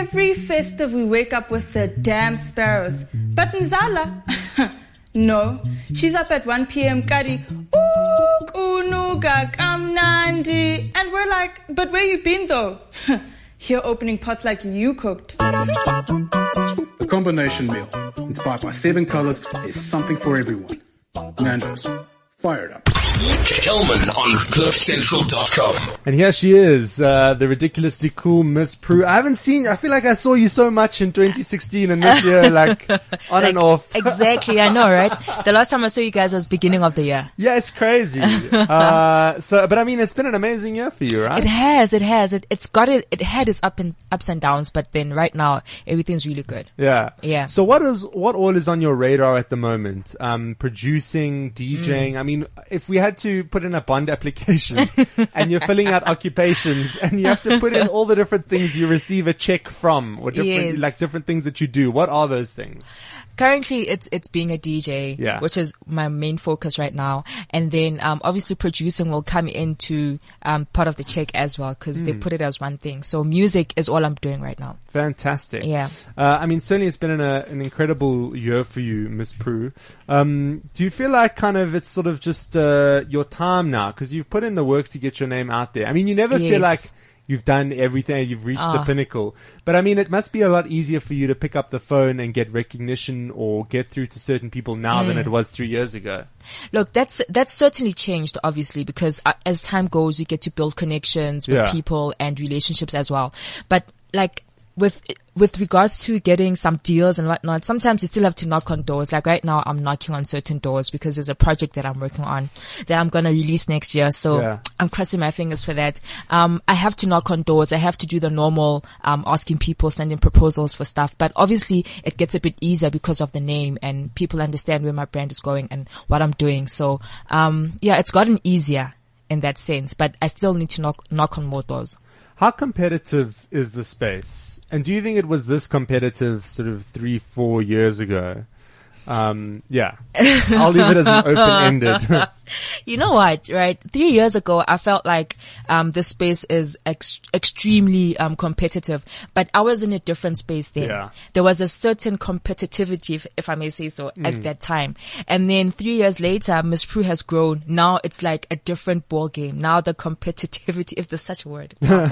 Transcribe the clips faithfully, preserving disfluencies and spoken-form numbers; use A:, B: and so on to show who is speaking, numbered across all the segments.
A: every festive we wake up with the damn sparrows. But Nzala, no, she's up at one p.m. Kari, ooh, kunuga kamnandi. And we're like, but where you been though? Here opening pots like you cooked.
B: The combination meal, inspired by seven colors, there's something for everyone. Nando's, fire it up.
C: Kelman on cliff central dot com.
D: And here she is, uh, the ridiculously cool Miss Prue. I haven't seen, I feel like I saw you so much in twenty sixteen and this year, like, on
E: like,
D: and off.
E: Exactly, I know, right? The last time I saw you guys was beginning of the year.
D: Yeah, it's crazy. uh, so, but I mean, it's been an amazing year for you, right?
E: It has, it has. It, it's got it, it had its up and, ups and downs, but then right now, everything's really good.
D: Yeah.
E: Yeah.
D: So what is, what all is on your radar at the moment? Um, producing, DJing. Mm. I mean, if we had to put in a bond application and you're filling out occupations and you have to put in all the different things you receive a check from or different,
E: yes.
D: like different things that you do. What are those things?
E: Currently, it's it's being a D J,
D: yeah.
E: which is my main focus right now. And then, um, obviously producing will come into, um, part of the check as well, cause mm. they put it as one thing. So music is all I'm doing right now.
D: Fantastic.
E: Yeah.
D: Uh, I mean, certainly it's been an, uh, an incredible year for you, Miss Prue. Um, do you feel like kind of it's sort of just, uh, your time now? Cause you've put in the work to get your name out there. I mean, you never
E: yes.
D: feel like you've done everything, you've reached
E: ah.
D: the pinnacle. But I mean, it must be a lot easier for you to pick up the phone and get recognition or get through to certain people now mm. than it was three years ago.
E: Look, that's, that's certainly changed, obviously, because uh, as time goes, you get to build connections with
D: yeah.
E: people and relationships as well. But like, with, with regards to getting some deals and whatnot, sometimes you still have to knock on doors. Like right now, I'm knocking on certain doors because there's a project that I'm working on that I'm going to release next year. So
D: yeah.
E: I'm crossing my fingers for that. Um, I have to knock on doors. I have to do the normal, um, asking people, sending proposals for stuff. But obviously it gets a bit easier because of the name and people understand where my brand is going and what I'm doing. So, um, yeah, it's gotten easier in that sense, but I still need to knock, knock on more doors.
D: How competitive is the space? And do you think it was this competitive sort of three, four years ago? Um, yeah. I'll leave it as an open-ended.
E: You know what, right? Three years ago, I felt like, um, this space is ex- extremely, um, competitive, but I was in a different space then.
D: Yeah.
E: There was a certain competitivity, if, if I may say so,
D: mm. at
E: that time. And then three years later, Miss Prue has grown. Now it's like a different ball game. Now the competitivity, if there's such a word,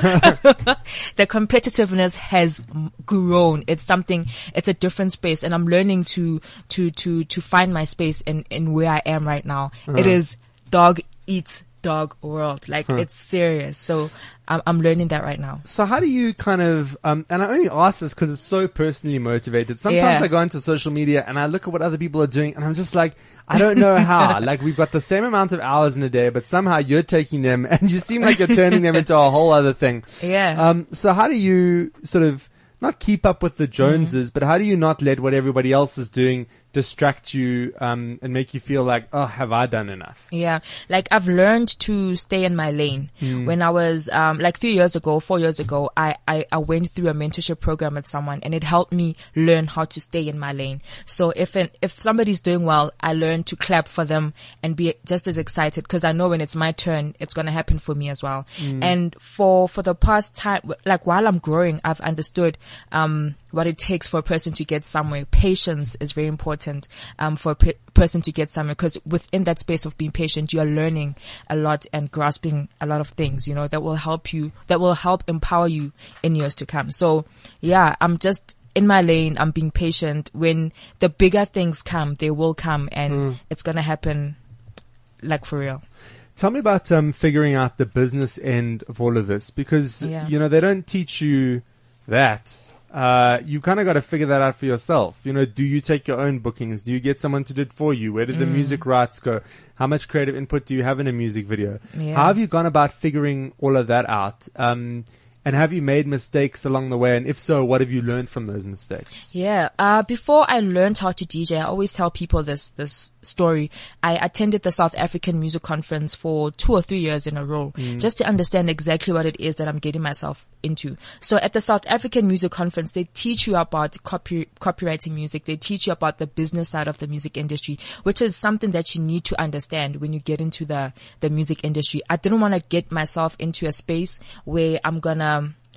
E: the competitiveness has grown. It's something, it's a different space, and I'm learning to, to, to, to find my space in, in where I am right now. Uh-huh. It is dog eats dog world. Like huh. it's serious. So I'm, I'm learning that right now.
D: So how do you kind of, um, and I only ask this because it's so personally motivated. Sometimes
E: yeah.
D: I go into social media and I look at what other people are doing and I'm just like, I don't know how. Like we've got the same amount of hours in a day, but somehow you're taking them and you seem like you're turning them into a whole other thing.
E: Yeah.
D: Um, so how do you sort of not keep up with the Joneses, mm. but how do you not let what everybody else is doing distract you, um, and make you feel like, oh, have I done enough?
E: Yeah. Like I've learned to stay in my lane. Mm. When I was, um, like three years ago, four years ago, I, I, I went through a mentorship program with someone and it helped me learn how to stay in my lane. So if, an, if somebody's doing well, I learn to clap for them and be just as excited because I know when it's my turn, it's going to happen for me as well. Mm. And for, for the past time, like while I'm growing, I've understood, um, what it takes for a person to get somewhere. Patience is very important, um, for a pe- person to get somewhere, because within that space of being patient, you are learning a lot and grasping a lot of things, you know, that will help you, that will help empower you in years to come. So yeah, I'm just in my lane. I'm being patient. When the bigger things come, they will come and mm. it's going to happen like for real.
D: Tell me about, um, figuring out the business end of all of this, because,
E: yeah.
D: you know, they don't teach you that. Uh, you kind of got to figure that out for yourself. You know, do you take your own bookings? Do you get someone to do it for you? Where did the mm. music rights go? How much creative input do you have in a music video?
E: Yeah.
D: How have you gone about figuring all of that out? Um, and have you made mistakes along the way? And if so, what have you learned from those mistakes?
E: Yeah. Uh, before I learned how to D J, I always tell people this, this story. I attended the South African Music Conference for two or three years in a row, mm. just to understand exactly what it is that I'm getting myself into. So at the South African Music Conference, they teach you about copy, copywriting music. They teach you about the business side of the music industry, which is something that you need to understand when you get into the, the music industry. I didn't want to get myself into a space where I'm gonna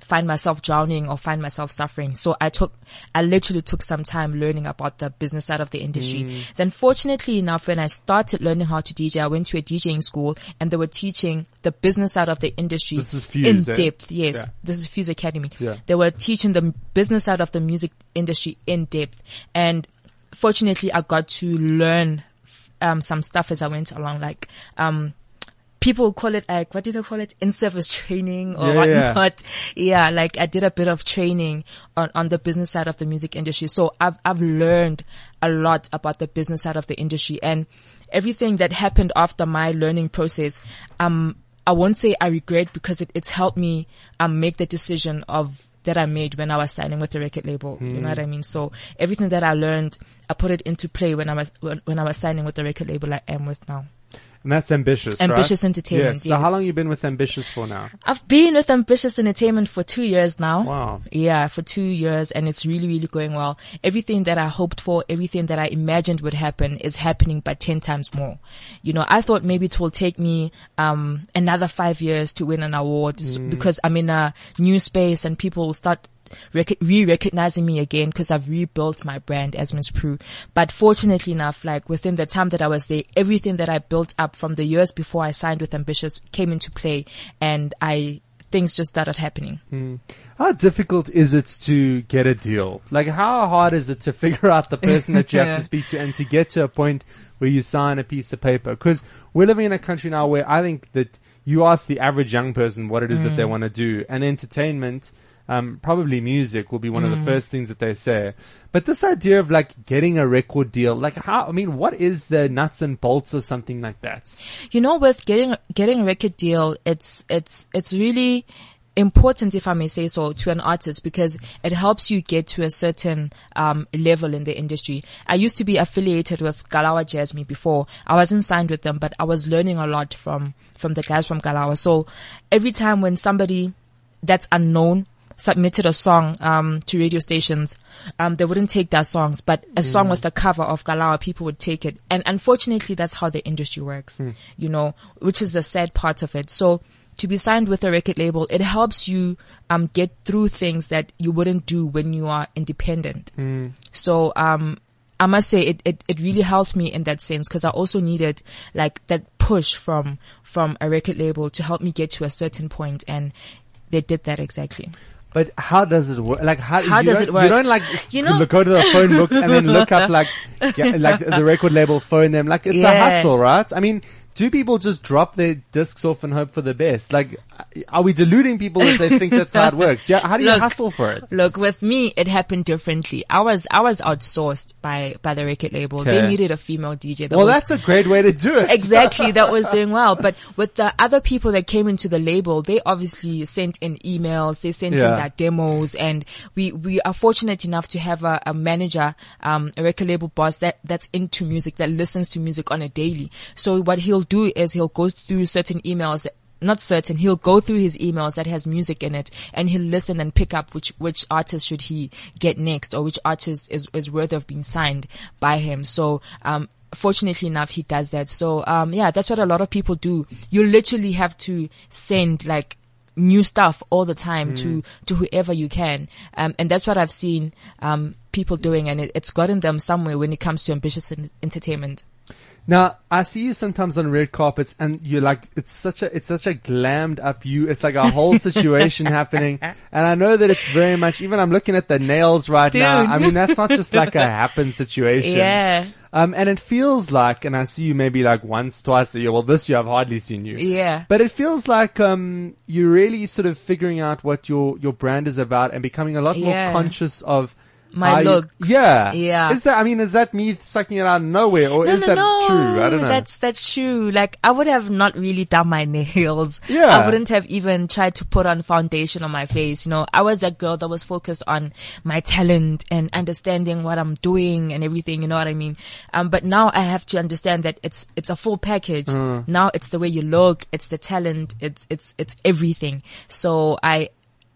E: find myself drowning or find myself suffering. So I took, I literally took some time learning about the business side of the industry. Mm. Then fortunately enough, when I started learning how to D J, I went to a DJing school and they were teaching the business side of the industry
D: this is Fuse,
E: in
D: eh?
E: depth. Yes.
D: Yeah.
E: This is Fuse Academy.
D: Yeah.
E: They were teaching the business side of the music industry in depth. And fortunately I got to learn um some stuff as I went along, like um people call it like, what do they call it? In-service training or
D: yeah,
E: whatnot. Yeah. yeah, like I did a bit of training on, on the business side of the music industry. So I've, I've learned a lot about the business side of the industry, and everything that happened after my learning process, um, I won't say I regret, because it, it's helped me, um, make the decision of, that I made when I was signing with the record label. Mm. You know what I mean? So everything that I learned, I put it into play when I was, when I was signing with the record label I am with now.
D: And that's Ambitious,
E: Ambitious
D: right?
E: Entertainment.
D: Yes. So
E: yes.
D: how long have you been with Ambitious for now?
E: I've been with Ambitious Entertainment for two years now.
D: Wow.
E: Yeah, for two years, and it's really, really going well. Everything that I hoped for, everything that I imagined would happen is happening, but ten times more. You know, I thought maybe it will take me um another five years to win an award mm. because I'm in a new space and people will start Rec- re-recognizing me again, because I've rebuilt my brand as Miss Prue. But fortunately enough, like within the time that I was there, everything that I built up from the years before I signed with Ambitious came into play, and I things just started happening.
D: Hmm. How difficult is it to get a deal? Like, how hard is it to figure out the person that you have
E: Yeah.
D: to speak to and to get to a point where you sign a piece of paper? Because we're living in a country now where I think that you ask the average young person what it is mm. that they want to do, and entertainment, Um, probably music will be one mm. of the first things that they say. But this idea of like getting a record deal, like how, I mean, what is the nuts and bolts of something like that?
E: You know, with getting, getting a record deal, it's, it's, it's really important, if I may say so, to an artist, because it helps you get to a certain um level in the industry. I used to be affiliated with Galawa Jasmine before. I wasn't signed with them, but I was learning a lot from from the guys from Galawa. So every time when somebody that's unknown submitted a song um to radio stations, um they wouldn't take their songs, but a song mm. with the cover of Galawa, people would take it. And unfortunately, that's how the industry works, mm. you know, which is the sad part of it. So to be signed with a record label, it helps you um get through things that you wouldn't do when you are independent. Mm. So um I must say it, it, it really helped me in that sense, because I also needed like that push from from a record label to help me get to a certain point, and they did that exactly.
D: But how does it work? Like how,
E: how does it work?
D: You don't like
E: you know,
D: go to the phone book and then look up like yeah, like the record label, phone them. Like it's
E: yeah.
D: a hustle, right? I mean, do people just drop their discs off and hope for the best? Like, are we deluding people if they think that's how it works? Yeah, how do you
E: look,
D: hustle for it?
E: Look, with me, it happened differently. I was, I was outsourced by, by the record label.
D: Okay.
E: They needed a female D J. That
D: well,
E: was,
D: that's a great way to do it.
E: Exactly. That was doing well. But with the other people that came into the label, they obviously sent in emails. They sent
D: yeah.
E: in their demos, and we, we are fortunate enough to have a, a manager, um, a record label boss that, that's into music, that listens to music on a daily. So what he'll do is he'll go through certain emails that, not certain, he'll go through his emails that has music in it, and he'll listen and pick up which, which artist should he get next, or which artist is, is worthy of being signed by him. So, um, fortunately enough, he does that. So, um, yeah, that's what a lot of people do. You literally have to send like new stuff all the time mm. to, to whoever you can. Um, and that's what I've seen, um, people doing, and it, it's gotten them somewhere when it comes to Ambitious Entertainment.
D: Now, I see you sometimes on red carpets, and you're like, it's such a, it's such a glammed up you. It's like a whole situation happening. And I know that it's very much, even I'm looking at the nails right
E: Dude.
D: now. I mean, that's not just like a happen situation.
E: Yeah.
D: Um, and it feels like, and I see you maybe like once, twice a year. Well, this year I've hardly seen you.
E: Yeah.
D: But it feels like, um, you're really sort of figuring out what your, your brand is about and becoming a lot
E: Yeah.
D: more conscious of
E: my
D: you,
E: looks.
D: yeah.
E: Yeah.
D: Is that, I mean, is that me sucking it out of nowhere, or
E: no,
D: is
E: no,
D: that
E: no.
D: true? I don't know.
E: That's, that's true. Like, I would have not really done my nails.
D: Yeah.
E: I wouldn't have even tried to put on foundation on my face. You know, I was that girl that was focused on my talent and understanding what I'm doing and everything. You know what I mean? Um, but now I have to understand that it's, it's a full package.
D: Mm.
E: Now it's the way you look. It's the talent. It's, it's, it's everything. So I,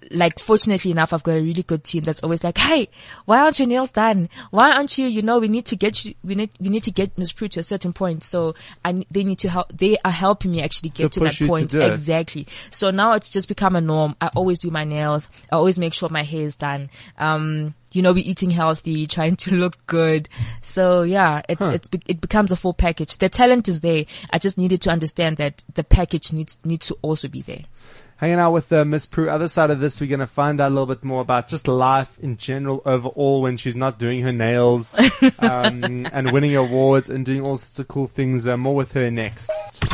E: like, fortunately enough, I've got a really good team that's always like, hey, why aren't your nails done? Why aren't you, you know, we need to get you, we need, we need to get Miss Prue to a certain point. So I, they need to help, they are helping me actually get
D: To
E: to,
D: push
E: that
D: you to
E: point.
D: do it.
E: Exactly. So now it's just become a norm. I always do my nails. I always make sure my hair is done. Um, you know, we're eating healthy, trying to look good. So yeah, it's,
D: Huh.
E: it's, be- it becomes a full package. The talent is there. I just needed to understand that the package needs, needs to also be there.
D: Hanging out with uh, Miss Prue. Other side of this, we're going to find out a little bit more about just life in general overall when she's not doing her nails, um, and winning awards and doing all sorts of cool things. Uh, more with her next.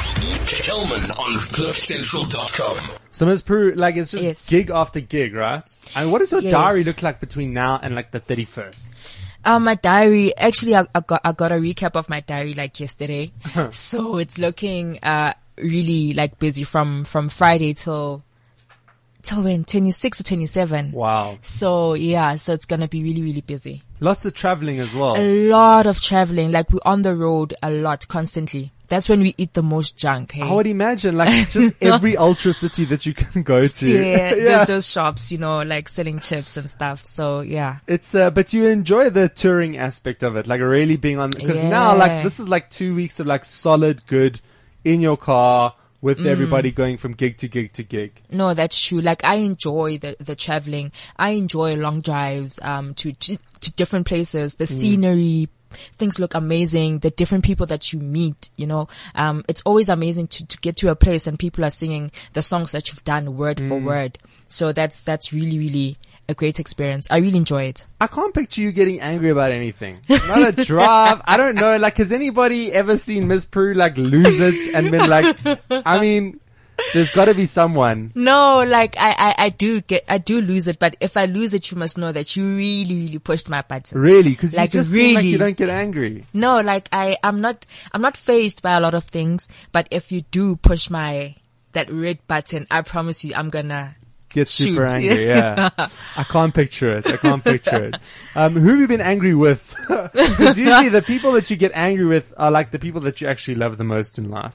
C: Kelman on cliff central dot com.
D: So Miss Prue, like, it's just
E: Yes.
D: gig after gig, right? And what does your
E: Yes.
D: diary look like between now and like the thirty-first?
E: Um, my diary, actually, I, I got, I got a recap of my diary like yesterday. So it's looking, uh, really like busy from, from Friday till, till when? twenty-six or twenty-seven.
D: Wow.
E: So yeah, so it's gonna be really, really busy.
D: Lots of traveling as well.
E: A lot of traveling, like we're on the road a lot, constantly. That's when we eat the most junk, hey?
D: I would imagine, like, just every ultra city that you can go to.
E: Yeah,
D: Yeah.
E: there's those shops, you know, like selling chips and stuff. So yeah.
D: It's, uh, but you enjoy the touring aspect of it, like really being on, cause now, like,
E: Yeah.
D: this is like two weeks of like solid, good, in your car, with
E: Mm.
D: everybody going from gig to gig to gig.
E: No, that's true. Like I enjoy the, the traveling. I enjoy long drives, um, to, to, to different places, the scenery, things look amazing, the different people that you meet, you know, um, it's always amazing to, to get to a place and people are singing the songs that you've done word for word. So that's, that's really, really a great experience. I really enjoy it.
D: I can't picture you getting angry about anything. Not a drive. I don't know. Like, has anybody ever seen Miss Prue like lose it and been like, I mean, there's gotta be someone.
E: No, like I, I, I do get, I do lose it, but if I lose it, you must know that you really, really pushed my button.
D: Really? Cause
E: Like,
D: you just seem like
E: really.
D: you don't get angry.
E: No, like I, I'm not, I'm not fazed by a lot of things, but if you do push my, that red button, I promise you I'm gonna,
D: Get super
E: Shoot.
D: angry, yeah. I can't picture it. I can't picture it. Um, who have you been angry with? Because usually the people that you get angry with are like the people that you actually love the most in life.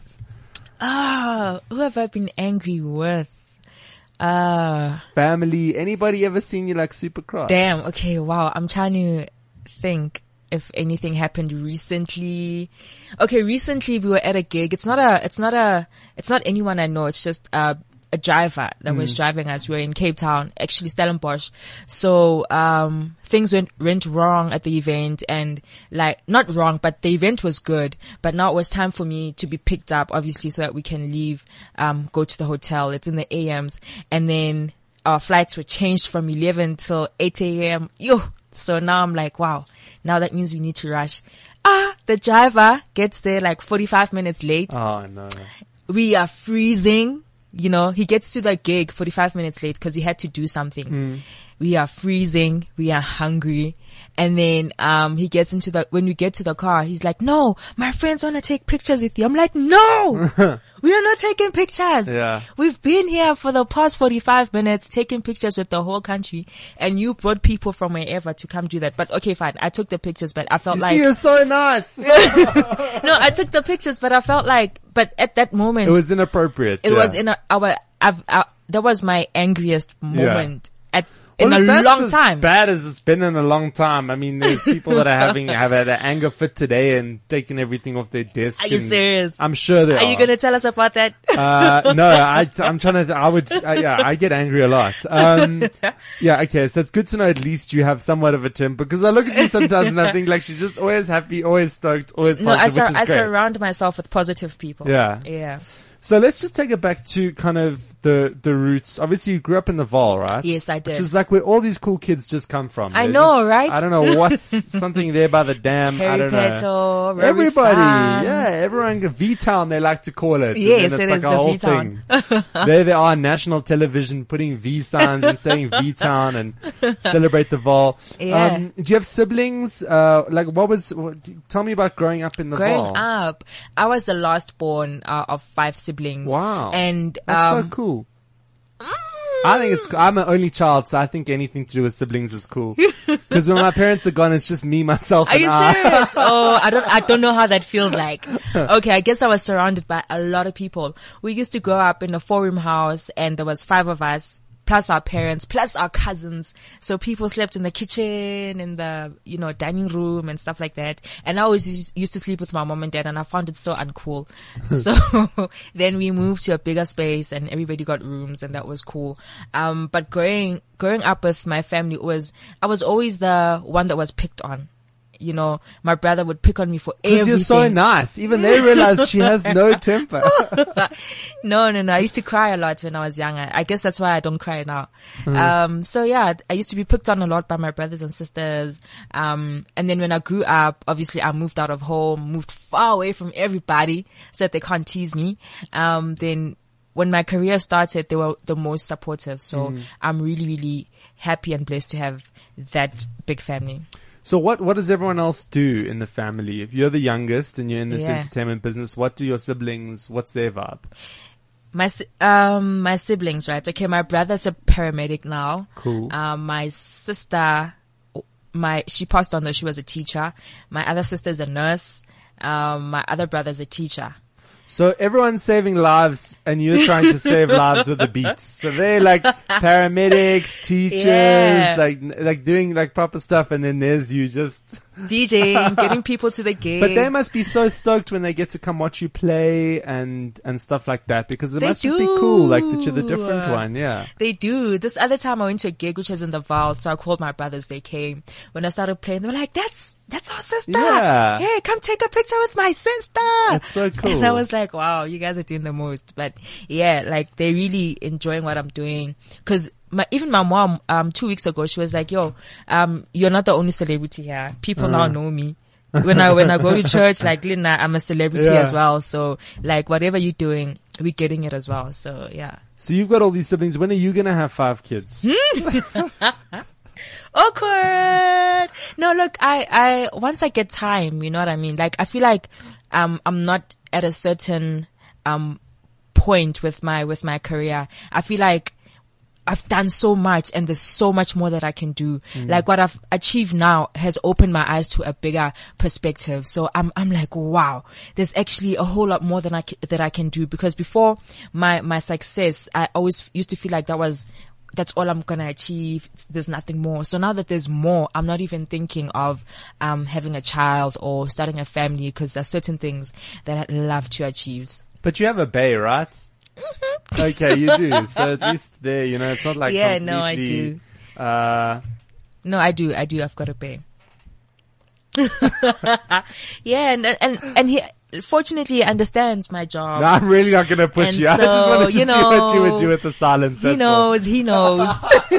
E: ah, who have I been angry with? Uh,
D: Family, anybody ever seen you like super cross?
E: damn. Okay. Wow. I'm trying to think if anything happened recently. Okay. Recently we were at a gig. It's not a, it's not a, it's not anyone I know. It's just, uh, a driver that was driving us. We were in Cape Town, actually Stellenbosch. So, um, things went, went wrong at the event and like, not wrong, but the event was good. But now it was time for me to be picked up, obviously, so that we can leave, um, go to the hotel. It's in the A Ms. And then our flights were changed from eleven till eight a.m. Yo. So now I'm like, wow, now that means we need to rush. Ah, the driver gets there like forty-five minutes late.
D: Oh no.
E: We are freezing. You know, he gets to the gig forty-five minutes late because he had to do something. We are freezing. We are hungry. And then, um, he gets into the, when we get to the car, he's like, no, my friends want to take pictures with you. I'm like, no, we are not taking pictures.
D: Yeah.
E: We've been here for the past forty-five minutes taking pictures with the whole country and you brought people from wherever to come do that. But okay, fine. I took the pictures, but I felt
D: You
E: like,
D: see, you're so nice.
E: no, I took the pictures, but I felt like, but at that moment,
D: It was inappropriate.
E: it
D: yeah.
E: was in a, our, I've, uh, that was my angriest moment at, in
D: Well,
E: a
D: if that's
E: long
D: as
E: time.
D: bad as it's been in a long time. I mean, there's people that are having have had an anger fit today and taking everything off their desk.
E: Are you
D: and
E: serious?
D: I'm sure they are.
E: Are you going to tell us about that?
D: Uh, no, I, I'm trying to, I would, uh, yeah, I get angry a lot. Um, yeah, okay, so it's good to know at least you have somewhat of a temper, because I look at you sometimes and I think like she's just always happy, always stoked, always
E: No, I,
D: positive,
E: sur-
D: which is
E: I
D: great.
E: surround myself with positive people.
D: Yeah.
E: Yeah.
D: So let's just take it back to kind of the, the roots. Obviously you grew up in the Vaal, right?
E: Yes, I did.
D: Which is like where all these cool kids just come from.
E: I
D: They're
E: know,
D: just-
E: right?
D: I don't know what's something there by the dam. I
E: Terry
D: don't know.
E: Petal,
D: Everybody,
E: Robisan.
D: yeah, everyone, V-Town they like to call it.
E: Yes,
D: and then
E: it
D: it's
E: is
D: like a
E: the
D: whole
E: V-Town.
D: thing. There they are on national television putting V signs and saying V-Town and celebrate the Vaal.
E: Yeah.
D: Um, do you have siblings? Uh, like what was, what, tell me about growing up in the
E: Growing
D: Vaal.
E: up, I was the last born uh, of five siblings.
D: Wow.
E: And,
D: That's
E: um,
D: so cool. I think it's, I'm an only child, so I think anything to do with siblings is cool. Because when my parents are gone, it's just me, myself,
E: Are
D: and
E: you
D: I.
E: serious? Oh, I don't, I don't know how that feels like. Okay, I guess I was surrounded by a lot of people. We used to grow up in a four-room house and there was five of us plus our parents, plus our cousins. So people slept in the kitchen, in the, you know, dining room and stuff like that. And I always used, used to sleep with my mom and dad, and I found it so uncool. So then we moved to a bigger space and everybody got rooms, and that was cool. Um, but growing, growing up with my family was, I was always the one that was picked on. You know, my brother would pick on me for everything.
D: Because you're so nice. Even they realize she has no temper.
E: no, no, no. I used to cry a lot when I was younger. I guess that's why I don't cry now. Mm. Um, so yeah, I used to be picked on a lot by my brothers and sisters. Um, and then when I grew up, obviously I moved out of home, moved far away from everybody so that they can't tease me. Um, then when my career started, they were the most supportive. So mm. I'm really, really happy and blessed to have that big family.
D: So what, what does everyone else do in the family? If you're the youngest and you're in this yeah. entertainment business, what do your siblings, what's their vibe?
E: My, um, my siblings, right? Okay. My brother's a paramedic now.
D: Cool.
E: Um, my sister, my, she passed on though she was a teacher. My other sister's a nurse. Um, my other brother's a teacher.
D: So everyone's saving lives and you're trying to save lives with the beat. So they're like paramedics, teachers, yeah. like, like doing like proper stuff. And then there's you just
E: DJing, getting people to the gig.
D: But they must be so stoked when they get to come watch you play and, and stuff like that, because it
E: they
D: must
E: do.
D: just be cool. Like that you're the different one. Yeah.
E: They do. This other time I went to a gig, which was in the vault. So I called my brothers. They came. When I started playing, they were like, that's, that's our sister.
D: Yeah.
E: Hey, come take a picture with my sister.
D: That's so cool.
E: And I was like, wow, you guys are doing the most. But yeah, like they're really enjoying what I'm doing. Cause my, even my mom, um, two weeks ago, she was like, yo, um, you're not the only celebrity here. People uh. now know me. When I, when I go to church, like Linda, I'm a celebrity yeah. as well. So like whatever you're doing, we're getting it as well. So yeah.
D: So you've got all these siblings. When are you going to have five kids?
E: Awkward. No, look, I, I, once I get time, you know what I mean? Like, I feel like, um, I'm not at a certain, um, point with my, with my career. I feel like I've done so much and there's so much more that I can do. Mm. Like what I've achieved now has opened my eyes to a bigger perspective. So I'm, I'm like, wow, there's actually a whole lot more than I, c- that I can do, because before my, my success, I always used to feel like that was, that's all I'm going to achieve. There's nothing more. So now that there's more, I'm not even thinking of, um, having a child or starting a family, because there's certain things that I'd love to achieve.
D: But you have a bae, right? Mm-hmm. Okay, you do. So at least there, you know, it's not like
E: yeah,
D: completely,
E: no, I do.
D: Uh,
E: no, I do. I do. I've got a bae. yeah, and, and, and he, fortunately, understands my job.
D: No, I'm really not going to push
E: and
D: you.
E: So,
D: I just wanted to
E: you
D: see
E: know,
D: what you would do with the silence.
E: He
D: That's
E: knows,
D: all.
E: he knows.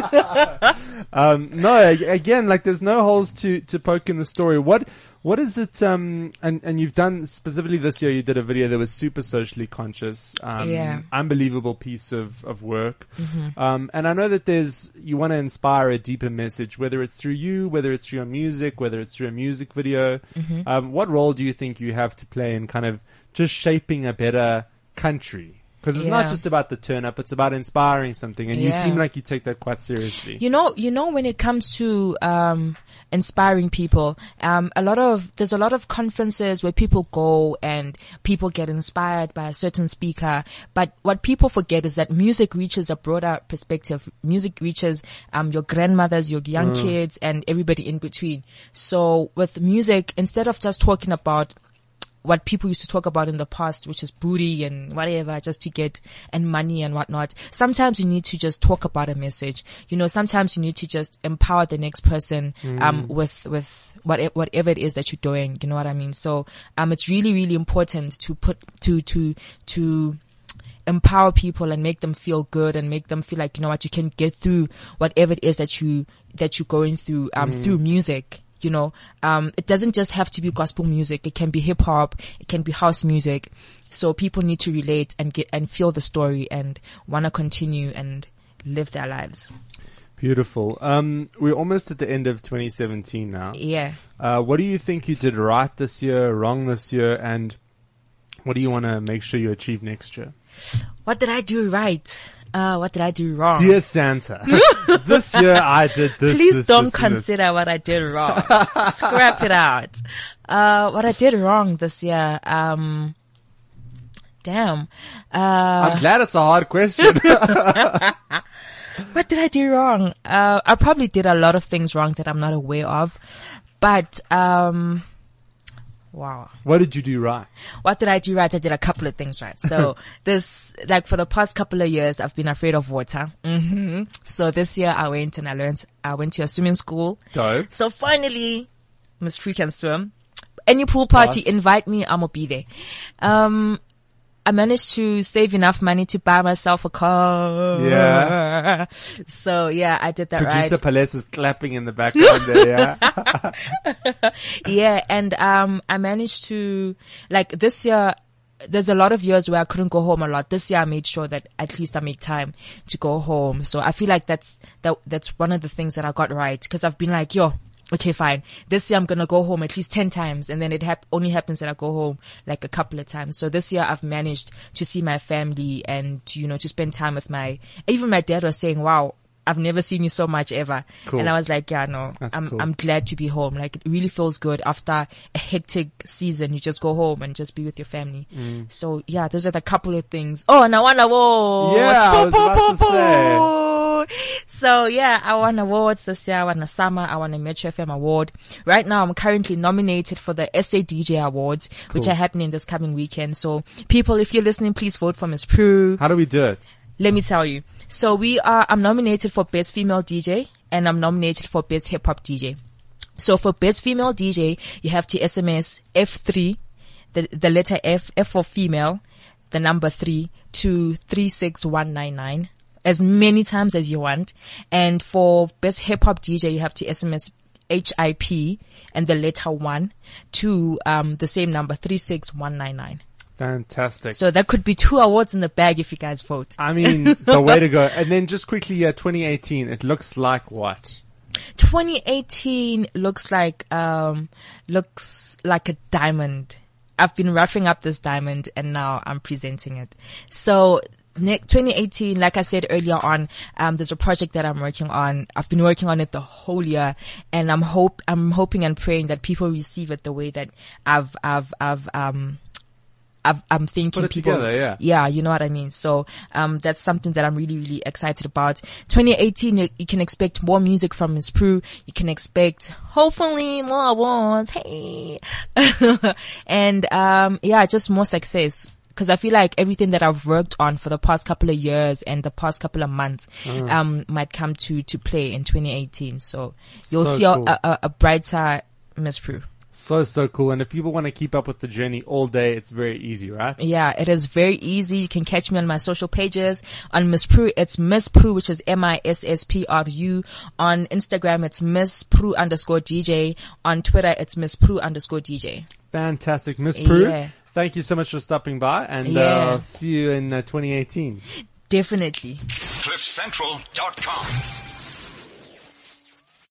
D: um, no, again, like there's no holes to, to poke in the story. What, what is it, um, and, and you've done specifically this year, you did a video that was super socially conscious, um,
E: yeah.
D: unbelievable piece of, of work.
E: Mm-hmm.
D: Um, and I know that there's, you want to inspire a deeper message, whether it's through you, whether it's through your music, whether it's through a music video.
E: Mm-hmm.
D: Um, what role do you think you have to play in kind of just shaping a better country? Because it's
E: yeah.
D: not just about the turn up, it's about inspiring something. And
E: yeah.
D: you seem like you take that quite seriously.
E: You know, you know, when it comes to, um, inspiring people, um, a lot of, there's a lot of conferences where people go and people get inspired by a certain speaker. But what people forget is that music reaches a broader perspective. Music reaches, um, your grandmothers, your young mm. kids, and everybody in between. So with music, instead of just talking about what people used to talk about in the past, which is booty and whatever, just to get, and money and whatnot. Sometimes you need to just talk about a message. You know, sometimes you need to just empower the next person, mm. um, with, with whatever, whatever it is that you're doing. You know what I mean? So, um, it's really, really important to put, to, to, to, empower people and make them feel good and make them feel like, you know what, you can get through whatever it is that you, that you're going through, um, mm. through music. You know, um, it doesn't just have to be gospel music. It can be hip hop. It can be house music. So people need to relate and get, and feel the story and want to continue and live their lives.
D: Beautiful. Um, we're almost at the end of twenty seventeen now.
E: Yeah.
D: Uh, what do you think you did right this year, wrong this year, and what do you want to make sure you achieve next year?
E: What did I do right? Uh, what did I do wrong?
D: Dear Santa, this year I did this.
E: Please
D: this,
E: don't
D: this,
E: consider
D: this.
E: what I did wrong. Scrap it out. Uh, what I did wrong this year, um, damn. Uh,
D: I'm glad it's a hard question.
E: What did I do wrong? Uh, I probably did a lot of things wrong that I'm not aware of. But, um, wow.
D: What did you do right?
E: What did I do right? I did a couple of things right. So this, like for the past couple of years, I've been afraid of water. Mm-hmm. So this year I went and I learned, I went to a swimming school.
D: Dope.
E: So finally, Miss Prue can swim. Any pool party,
D: Class.
E: invite me, I'm gonna be there. Um, I managed to save enough money to buy myself a car.
D: Yeah.
E: So yeah, I did that
D: Producer
E: right.
D: Palace is clapping in the background there, yeah.
E: Yeah, and um, I managed to, like this year, there's a lot of years where I couldn't go home a lot. This year I made sure that at least I make time to go home. So I feel like that's, that, that's one of the things that I got right. Cause I've been like, yo, okay, fine. This year I'm gonna go home at least ten times, and then it hap- only happens that I go home like a couple of times. So this year I've managed to see my family and, you know, to spend time with my, even my dad was saying, wow, I've never seen you so much ever.
D: Cool.
E: And I was like, yeah, no,
D: That's
E: I'm,
D: cool.
E: I'm glad to be home. Like it really feels good after a hectic season. You just go home and just be with your family.
D: Mm.
E: So yeah, those are the couple of things. Oh, and I won awards.
D: Yeah, I was about to say.
E: So yeah, I won awards this year. I won a summer. I won a Metro F M award. Right now, I'm currently nominated for the S A D J Awards, which
D: Cool.
E: are happening this coming weekend. So people, if you're listening, please vote for Miss Prue.
D: How do we do it?
E: Let me tell you. So we are, I'm nominated for Best Female D J and I'm nominated for Best Hip Hop D J. So for Best Female D J, you have to S M S F three, the, the letter F, F for female, the number three to three six one nine nine as many times as you want. And for Best Hip Hop D J, you have to S M S H I P and the letter one to, um, the same number, three six one nine nine.
D: Fantastic.
E: So that could be two awards in the bag if you guys vote.
D: I mean, the way to go. And then just quickly, uh, twenty eighteen, it looks like what?
E: twenty eighteen looks like, um, looks like a diamond. I've been roughing up this diamond and now I'm presenting it. So, ne- twenty eighteen, like I said earlier on, um, there's a project that I'm working on. I've been working on it the whole year and I'm hope, I'm hoping and praying that people receive it the way that I've, I've, I've, um, I've, I'm thinking
D: Put it
E: people,
D: together, yeah.
E: yeah, you know what I mean. So, um, that's something that I'm really, really excited about. twenty eighteen, you, you can expect more music from Miss Prue. You can expect, hopefully, more awards. Hey, and um, yeah, just more success. Because I feel like everything that I've worked on for the past couple of years and the past couple of months,
D: Mm.
E: um, might come to to play in twenty eighteen. So you'll
D: So
E: see a,
D: cool.
E: a, a brighter Miss Prue.
D: So, so cool. And if people want to keep up with the journey all day, it's very easy, right?
E: Yeah, it is very easy. You can catch me on my social pages. On Miss Prue, it's Miss Prue, which is M I S S P R U. On Instagram, it's Miss Prue underscore D J. On Twitter, it's Miss Prue underscore D J.
D: Fantastic. Miss Prue,
E: Yeah.
D: thank you so much for stopping by, and
E: Yeah.
D: uh, I'll see you in uh, twenty eighteen.
E: Definitely.
C: cliff central dot com